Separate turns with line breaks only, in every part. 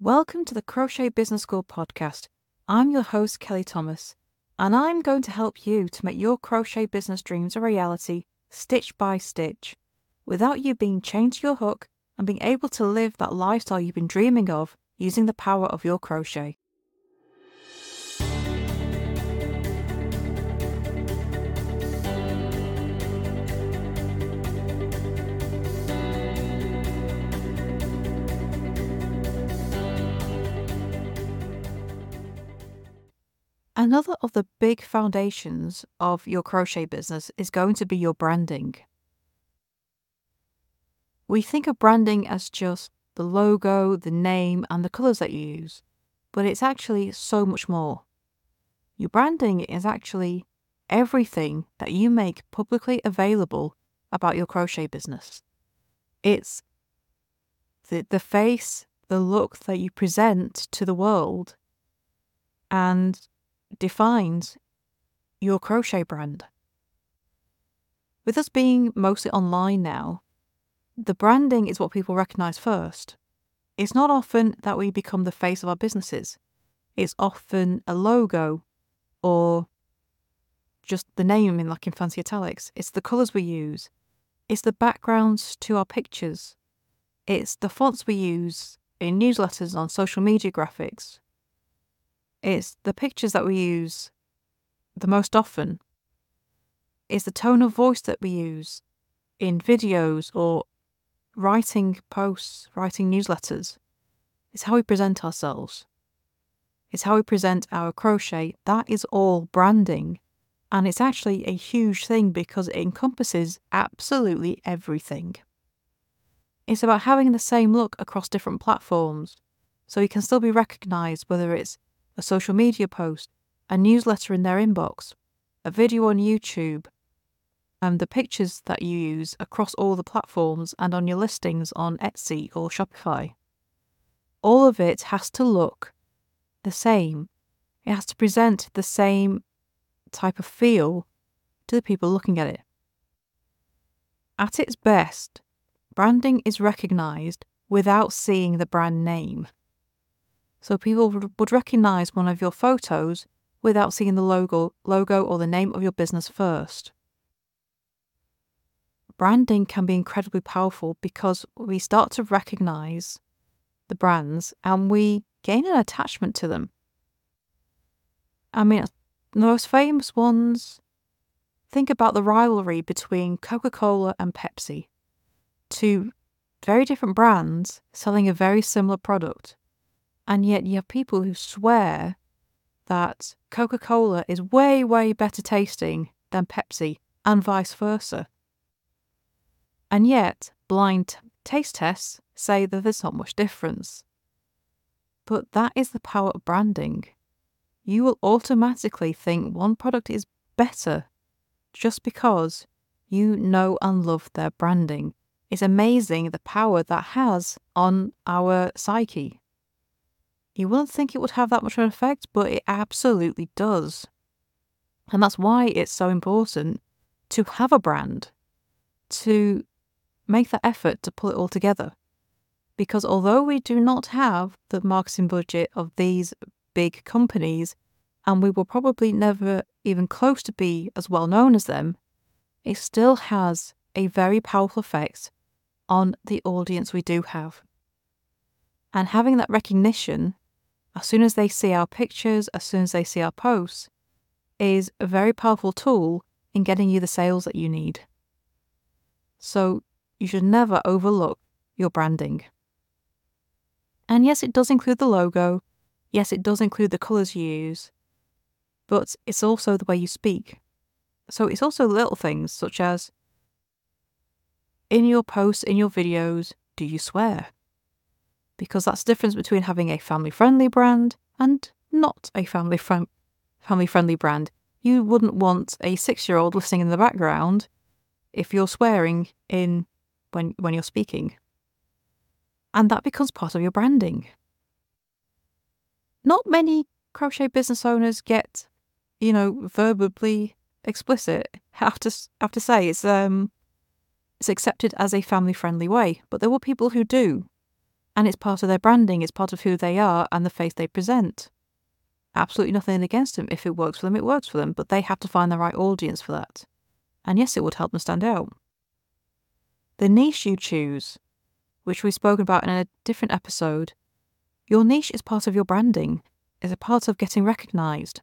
Welcome to the Crochet Business School podcast. I'm your host, Kelly Thomas, and I'm going to help you to make your crochet business dreams a reality, stitch by stitch, without you being chained to your hook and being able to live that lifestyle you've been dreaming of using the power of your crochet. Another of the big foundations of your crochet business is going to be your branding. We think of branding as just the logo, the name, and the colours that you use, but it's actually so much more. Your branding is actually everything that you make publicly available about your crochet business. It's the face, the look that you present to the world, and defines your crochet brand. With us being mostly online now, the branding is what people recognise first. It's not often that we become the face of our businesses. It's often a logo or just the name in fancy italics. It's the colours we use. It's the backgrounds to our pictures. It's the fonts we use in newsletters, on social media graphics. It's the pictures that we use the most often. It's the tone of voice that we use in videos or writing posts, writing newsletters. It's how we present ourselves. It's how we present our crochet. That is all branding. And it's actually a huge thing because it encompasses absolutely everything. It's about having the same look across different platforms, so you can still be recognised whether it's a social media post, a newsletter in their inbox, a video on YouTube, and the pictures that you use across all the platforms and on your listings on Etsy or Shopify. All of it has to look the same. It has to present the same type of feel to the people looking at it. At its best, branding is recognised without seeing the brand name. So people would recognise one of your photos without seeing the logo or the name of your business first. Branding can be incredibly powerful because we start to recognise the brands and we gain an attachment to them. I mean, the most famous ones, think about the rivalry between Coca-Cola and Pepsi. Two very different brands selling a very similar product. And yet you have people who swear that Coca-Cola is way, way better tasting than Pepsi, and vice versa. And yet, blind taste tests say that there's not much difference. But that is the power of branding. You will automatically think one product is better just because you know and love their branding. It's amazing the power that has on our psyche. You wouldn't think it would have that much of an effect, but it absolutely does. And that's why it's so important to have a brand, to make that effort to pull it all together. Because although we do not have the marketing budget of these big companies, and we will probably never even close to be as well known as them, it still has a very powerful effect on the audience we do have. And having that recognition, as soon as they see our pictures, as soon as they see our posts, is a very powerful tool in getting you the sales that you need. So you should never overlook your branding. And yes, it does include the logo. Yes, it does include the colours you use. But it's also the way you speak. So it's also little things such as, in your posts, in your videos, do you swear? Because that's the difference between having a family-friendly brand and not a family-friendly brand. You wouldn't want a 6-year-old listening in the background if you're swearing when you're speaking. And that becomes part of your branding. Not many crochet business owners get, verbally explicit. I have to say it's accepted as a family-friendly way, but there were people who do. And it's part of their branding, it's part of who they are and the face they present. Absolutely nothing against them. If it works for them, it works for them, but they have to find the right audience for that. And yes, it would help them stand out. The niche you choose, which we've spoken about in a different episode, your niche is part of your branding, is a part of getting recognised.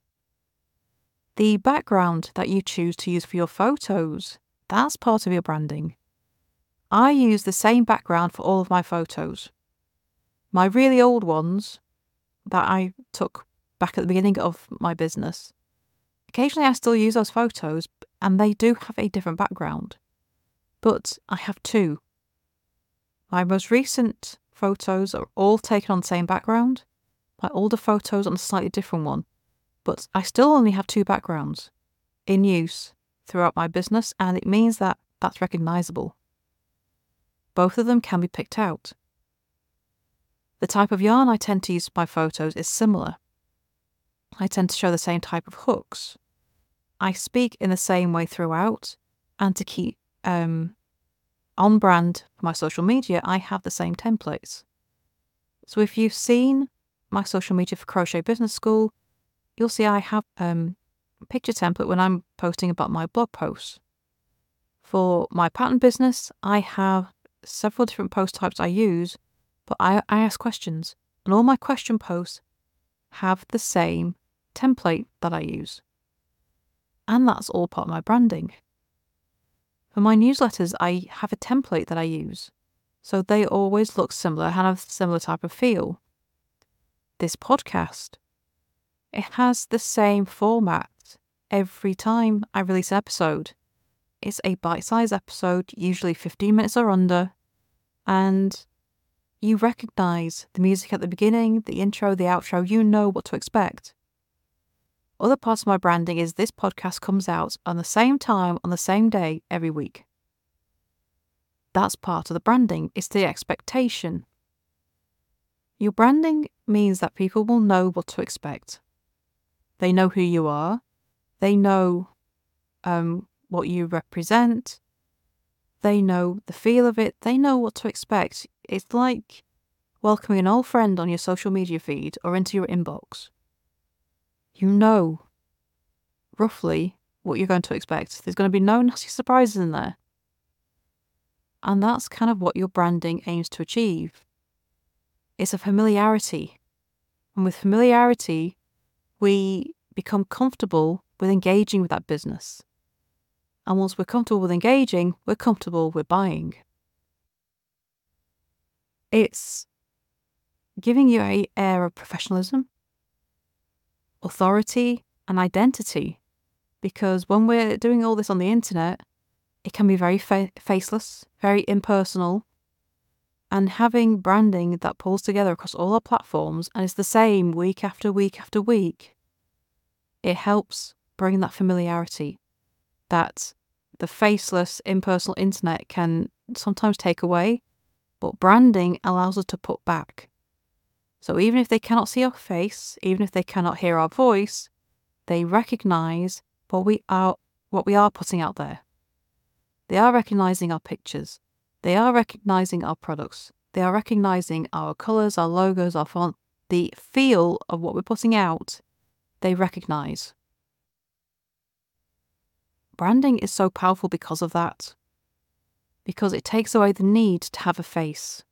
The background that you choose to use for your photos, that's part of your branding. I use the same background for all of my photos. My really old ones that I took back at the beginning of my business, occasionally I still use those photos and they do have a different background. But I have two. My most recent photos are all taken on the same background. My older photos on a slightly different one. But I still only have two backgrounds in use throughout my business, and it means that that's recognisable. Both of them can be picked out. The type of yarn I tend to use for my photos is similar. I tend to show the same type of hooks. I speak in the same way throughout, and to keep on brand for my social media, I have the same templates. So if you've seen my social media for Crochet Business School, you'll see I have a picture template when I'm posting about my blog posts. For my pattern business, I have several different post types I use, but I ask questions, and all my question posts have the same template that I use. And that's all part of my branding. For my newsletters, I have a template that I use, so they always look similar and have a similar type of feel. This podcast, it has the same format every time I release an episode. It's a bite-sized episode, usually 15 minutes or under, and you recognise the music at the beginning, the intro, the outro, you know what to expect. Other parts of my branding is this podcast comes out on the same time, on the same day, every week. That's part of the branding, it's the expectation. Your branding means that people will know what to expect. They know who you are, they know what you represent, they know the feel of it, they know what to expect. It's like welcoming an old friend on your social media feed or into your inbox. You know roughly what you're going to expect. There's going to be no nasty surprises in there. And that's kind of what your branding aims to achieve. It's a familiarity. And with familiarity, we become comfortable with engaging with that business. And once we're comfortable with engaging, we're comfortable with buying. It's giving you an air of professionalism, authority, and identity. Because when we're doing all this on the internet, it can be very faceless, very impersonal. And having branding that pulls together across all our platforms and is the same week after week after week, it helps bring that familiarity that the faceless, impersonal internet can sometimes take away, but branding allows us to put back. So even if they cannot see our face, even if they cannot hear our voice, they recognise what we are putting out there. They are recognising our pictures. They are recognising our products. They are recognising our colours, our logos, our font, the feel of what we're putting out. They recognise. Branding is so powerful because of that. Because it takes away the need to have a face.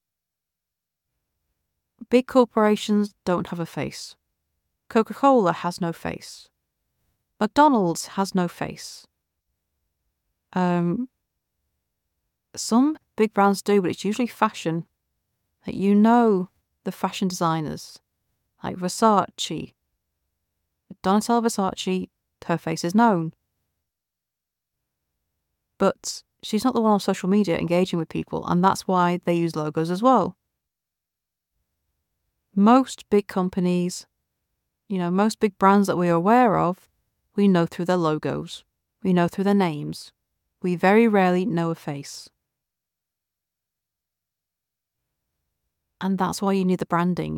Big corporations don't have a face. Coca-Cola has no face. McDonald's has no face. Some big brands do, but it's usually fashion. That you know the fashion designers, like Versace. Donatella Versace, her face is known. But she's not the one on social media engaging with people, and that's why they use logos as well. Most big companies, most big brands that we're aware of, we know through their logos. We know through their names. We very rarely know a face. And that's why you need the branding.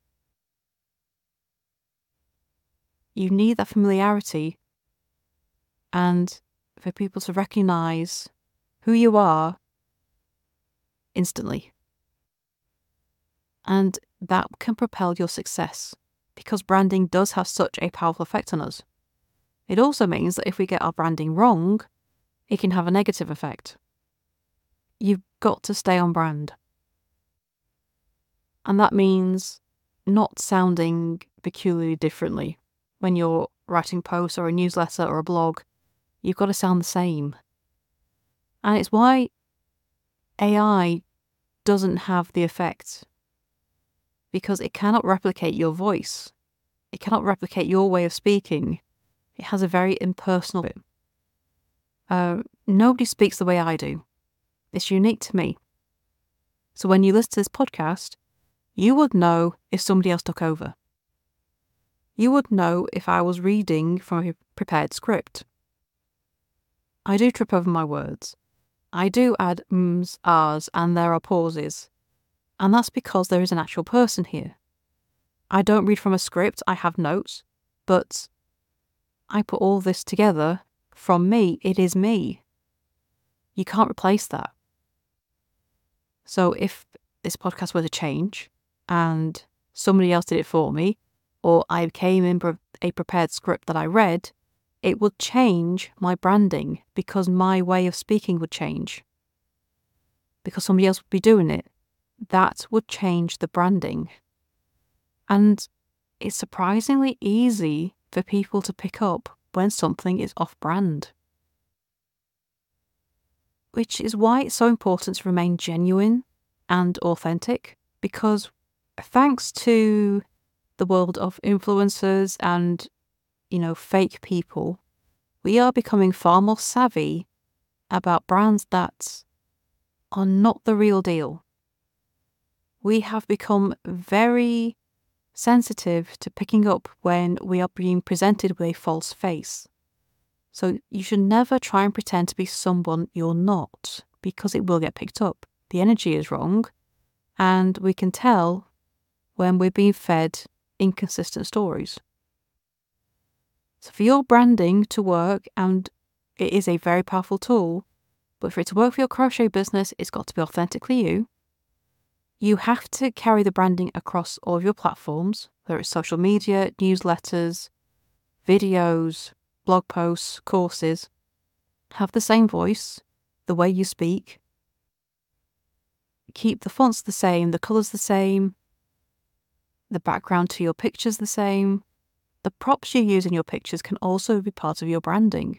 You need that familiarity and for people to recognise who you are instantly. And that can propel your success because branding does have such a powerful effect on us. It also means that if we get our branding wrong, it can have a negative effect. You've got to stay on brand. And that means not sounding peculiarly differently. When you're writing posts or a newsletter or a blog, you've got to sound the same. And it's why AI doesn't have the effect, because it cannot replicate your voice. It cannot replicate your way of speaking. It has a very impersonal bit. Nobody speaks the way I do. It's unique to me. So when you listen to this podcast, you would know if somebody else took over. You would know if I was reading from a prepared script. I do trip over my words. I do add ums, ahs, and there are pauses. And that's because there is an actual person here. I don't read from a script, I have notes, but I put all this together from me. It is me. You can't replace that. So if this podcast were to change and somebody else did it for me, or I came in a prepared script that I read, it would change my branding because my way of speaking would change. Because somebody else would be doing it. That would change the branding. And it's surprisingly easy for people to pick up when something is off-brand. Which is why it's so important to remain genuine and authentic, because thanks to the world of influencers and, fake people, we are becoming far more savvy about brands that are not the real deal. We have become very sensitive to picking up when we are being presented with a false face. So you should never try and pretend to be someone you're not, because it will get picked up. The energy is wrong, and we can tell when we're being fed inconsistent stories. So for your branding to work, and it is a very powerful tool, but for it to work for your crochet business, it's got to be authentically you. You have to carry the branding across all of your platforms, whether it's social media, newsletters, videos, blog posts, courses. Have the same voice, the way you speak. Keep the fonts the same, the colours the same, the background to your pictures the same. The props you use in your pictures can also be part of your branding.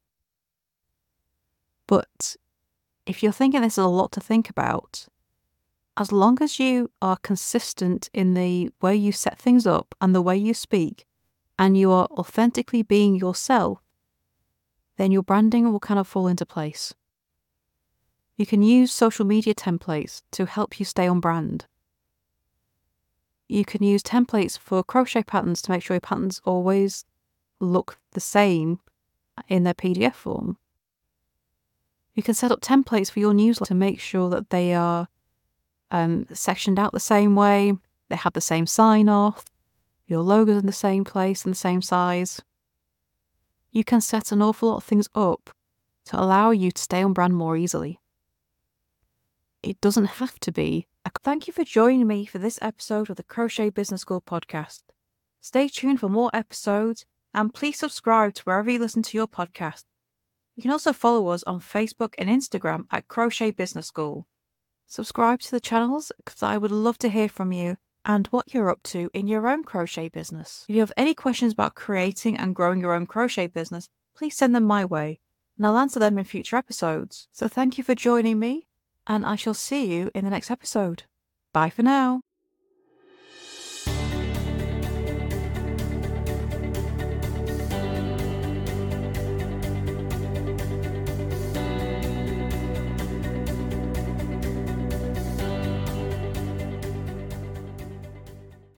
But if you're thinking this is a lot to think about, as long as you are consistent in the way you set things up and the way you speak, and you are authentically being yourself, then your branding will kind of fall into place. You can use social media templates to help you stay on brand. You can use templates for crochet patterns to make sure your patterns always look the same in their PDF form. You can set up templates for your newsletter to make sure that they are sectioned out the same way, they have the same sign-off, your logo's in the same place and the same size. You can set an awful lot of things up to allow you to stay on brand more easily. It doesn't have to be. Thank you for joining me for this episode of the Crochet Business School podcast. Stay tuned for more episodes, and please subscribe to wherever you listen to your podcast. You can also follow us on Facebook and Instagram at Crochet Business School. Subscribe to the channels because I would love to hear from you and what you're up to in your own crochet business. If you have any questions about creating and growing your own crochet business, please send them my way, and I'll answer them in future episodes. So thank you for joining me, and I shall see you in the next episode. Bye for now.